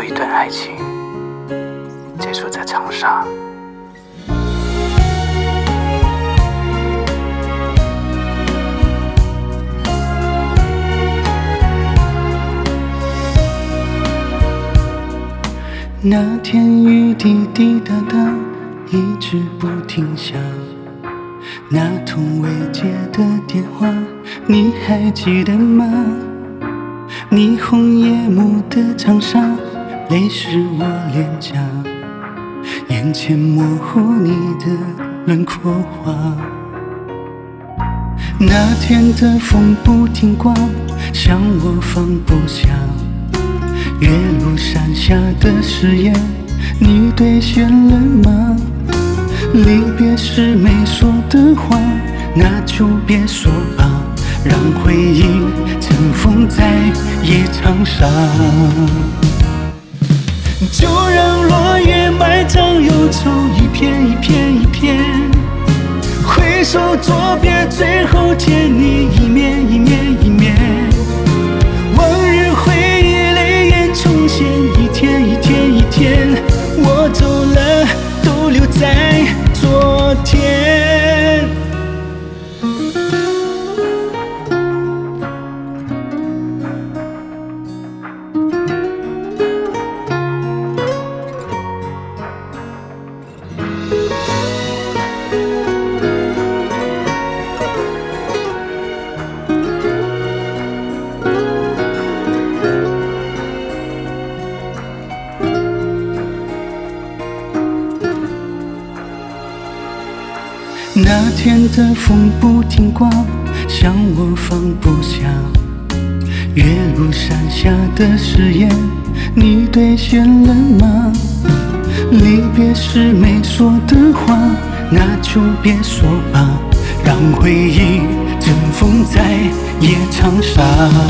有一段爱情结束在长沙。 那天雨滴滴答答，一直不停下。那通未接的电话，你还记得吗？霓虹夜幕的长沙，泪湿我脸颊，眼前模糊你的轮廓画。那天的风不停刮，像我放不下。岳麓山下的誓言，你兑现了吗？离别时没说的话，那就别说吧，让回忆尘封在夜长沙。就让落叶埋葬忧愁，一片一片一片。挥手作别，最后见你一面一面一面。往日回忆泪眼重现，一天一天一天。我走了，都留在昨天。那天的风不停刮，像我放不下。岳麓山下的誓言，你兑现了吗？离别时没说的话，那就别说吧，让回忆尘封在夜长沙。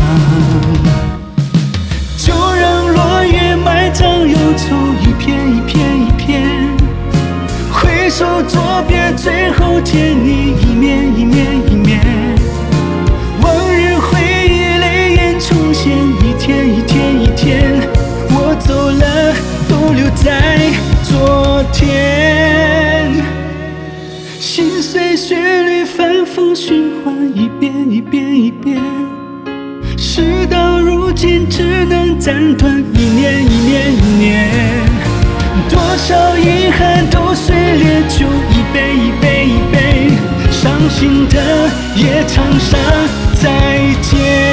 就让落叶埋葬忧愁，一片一片一片。挥手作别，最后见你一面一面一面。往日回忆泪眼重现，一天一天一天。我走了，都留在昨天。心碎旋律反复循环，一遍一遍一遍。事到如今，只能暂断，一年一年一年。多少遗憾都随烈酒，一杯一杯一杯。伤心的夜长沙，再见。